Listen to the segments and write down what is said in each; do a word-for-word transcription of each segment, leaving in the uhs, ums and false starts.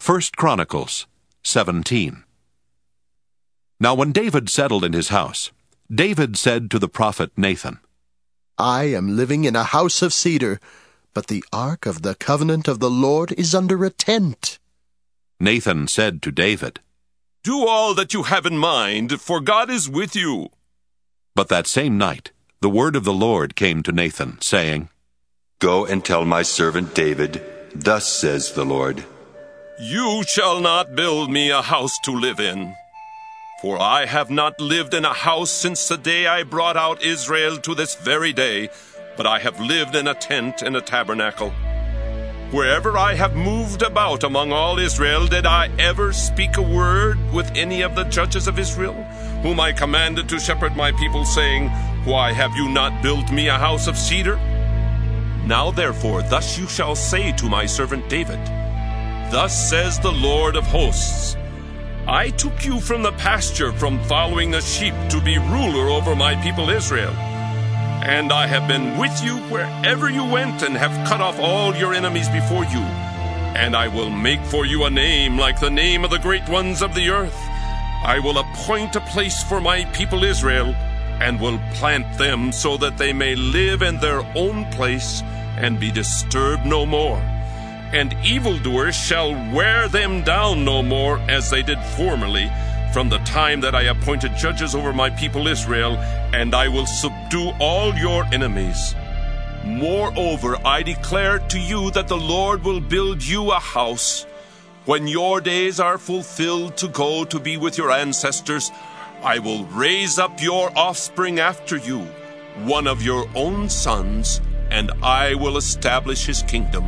First Chronicles seventeen. Now when David settled in his house, David said to the prophet Nathan, I am living in a house of cedar, but the ark of the covenant of the Lord is under a tent. Nathan said to David, Do all that you have in mind, for God is with you. But that same night the word of the Lord came to Nathan, saying, Go and tell my servant David, Thus says the Lord, You shall not build me a house to live in. For I have not lived in a house since the day I brought out Israel to this very day, but I have lived in a tent and a tabernacle. Wherever I have moved about among all Israel, did I ever speak a word with any of the judges of Israel, whom I commanded to shepherd my people, saying, Why have you not built me a house of cedar? Now therefore, thus you shall say to my servant David, Thus says the Lord of hosts, I took you from the pasture, from following the sheep, to be ruler over my people Israel. And I have been with you wherever you went, and have cut off all your enemies before you. And I will make for you a name like the name of the great ones of the earth. I will appoint a place for my people Israel, and will plant them so that they may live in their own place, and be disturbed no more. And evildoers shall wear them down no more, as they did formerly, from the time that I appointed judges over my people Israel, and I will subdue all your enemies. Moreover, I declare to you that the Lord will build you a house. When your days are fulfilled to go to be with your ancestors, I will raise up your offspring after you, one of your own sons, and I will establish his kingdom.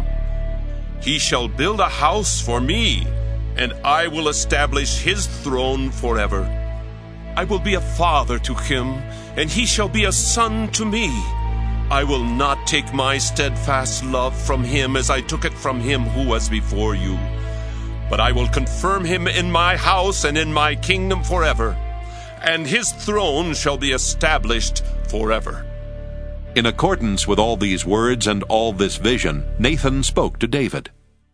He shall build a house for me, and I will establish his throne forever. I will be a father to him, and he shall be a son to me. I will not take my steadfast love from him as I took it from him who was before you. But I will confirm him in my house and in my kingdom forever, and his throne shall be established forever. In accordance with all these words and all this vision, Nathan spoke to David.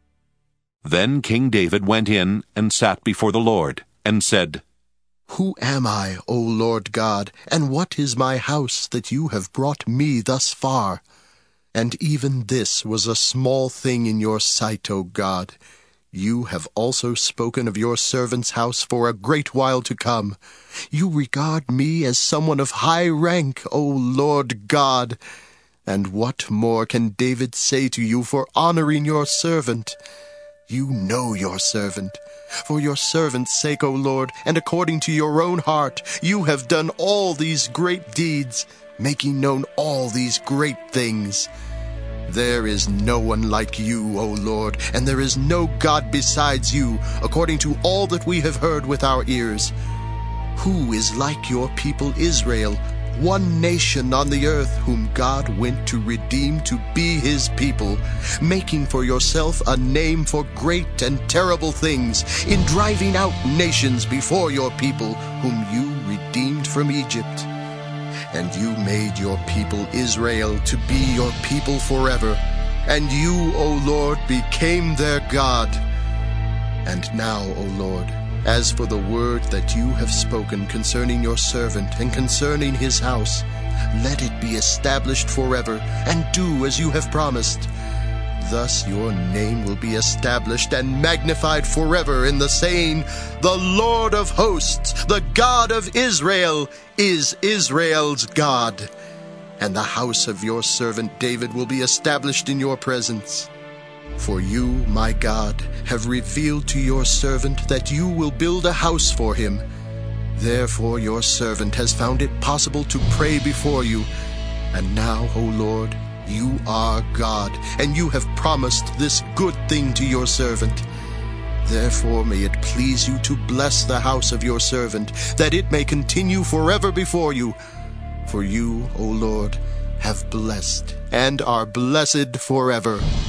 Then King David went in and sat before the Lord, and said, Who am I, O Lord God, and what is my house that you have brought me thus far? And even this was a small thing in your sight, O God. You have also spoken of your servant's house for a great while to come. You regard me as someone of high rank, O Lord God. And what more can David say to you for honoring your servant? You know your servant. For your servant's sake, O Lord, and according to your own heart, you have done all these great deeds, making known all these great things. There is no one like you, O Lord, and there is no God besides you, according to all that we have heard with our ears. Who is like your people Israel, one nation on the earth, whom God went to redeem to be his people, making for yourself a name for great and terrible things, in driving out nations before your people, whom you redeemed from Egypt? And you made your people Israel to be your people forever, and you, O Lord, became their God. And now, O Lord, as for the word that you have spoken concerning your servant and concerning his house, let it be established forever, and do as you have promised. Thus your name will be established and magnified forever in the saying, The Lord of hosts, the God of Israel, is Israel's God. And the house of your servant David will be established in your presence. For you, my God, have revealed to your servant that you will build a house for him. Therefore your servant has found it possible to pray before you. And now, O Lord, you are God, and you have promised this good thing to your servant. Therefore may it please you to bless the house of your servant, that it may continue forever before you. For you, O Lord, have blessed, and are blessed forever.